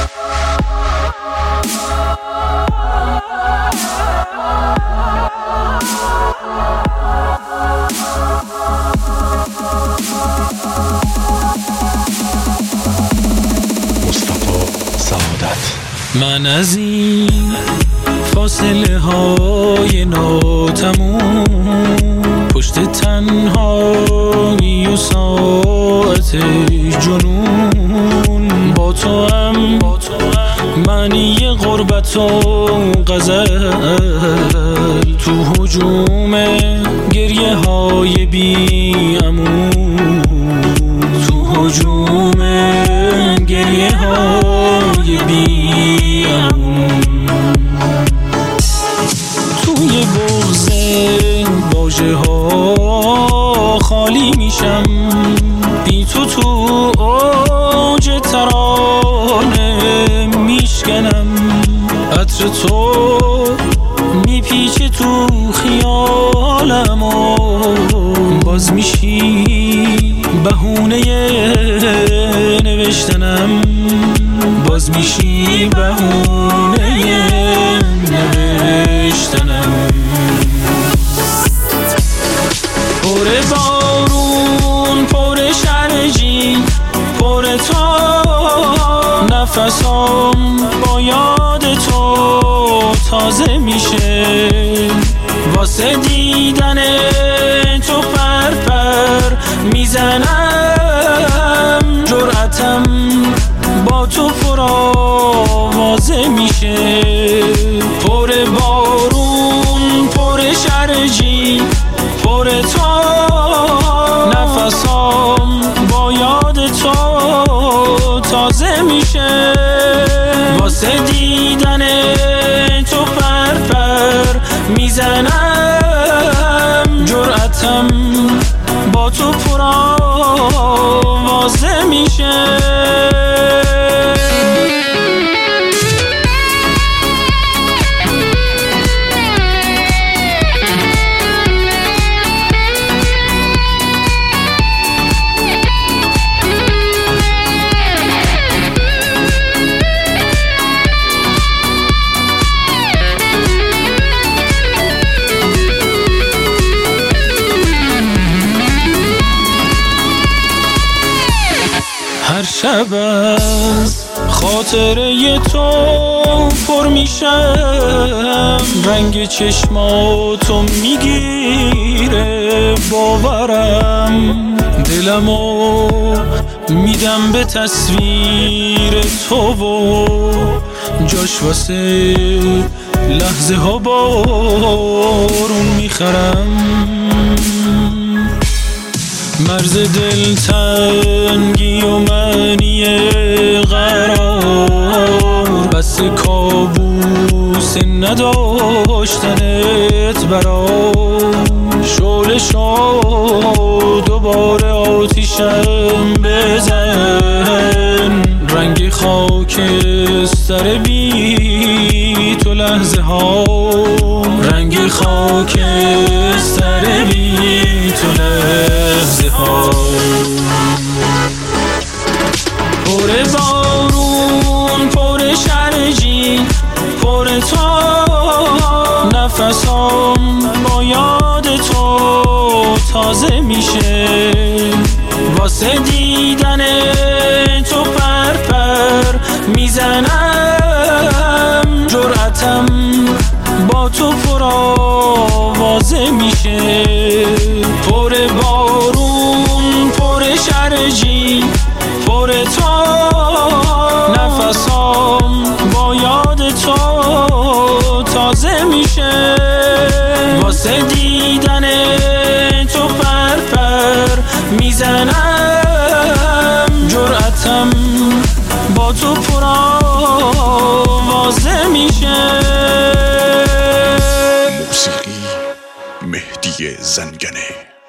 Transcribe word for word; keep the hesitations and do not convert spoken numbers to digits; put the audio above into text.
من از این فاصله های ناتموم، پشت تنهایی و ساعت جنون، با تو هم معنی غربت و غزل، تو هجوم گریه های بی امون، تو هجوم گریه های بی امون، توی بغض واژه ها خالی میشم، بی تو تو اوج ترانه میشکنم، عطر تو میپیچه تو خیالم و باز میشی بهونه نوشتنم، باز میشی بهونه نوشتنم. پر بارون، پر شرجی، پر تا نفسام با یاد تو تازه میشه، واسه دیدن تو پر پر میزنم، جرأتم با تو پرآوازه میشه. پر بارون، پر شرجی، پر تا نفسام با یاد تو تازه میشه، واسه دیدن تو پر پر میزنم، جرأتم با تو پرآوازه میشه. هر شب از خاطره تو پر میشم، رنگ چشماتو میگیره باورم، دلمو میدم به تصویر تو و جاش واسه لحظه ها بارون میخرم، مرز دلتنگی و معنی قرار، بس کابوس نداشتنت برام، شعله شو دوباره آتیشم بزن، رنگ خاکستر بی تو لحظه ها، رنگ خاکستر بی تو لحظه ها. پر بارون، پر شرجی، پر تا نفسام با یاد تو تازه میشه، واسه دیدن تو پر پر میزنم، جرأتم با تو پرآوازه میشه. پر بارون، پر شرجی، پر تا نفسام با یاد تو تازه میشه، واسه دیدن تو پر پر میزنم، جرأتم با تو پرآوازه میشه. موسیقی مهدی زنگنه.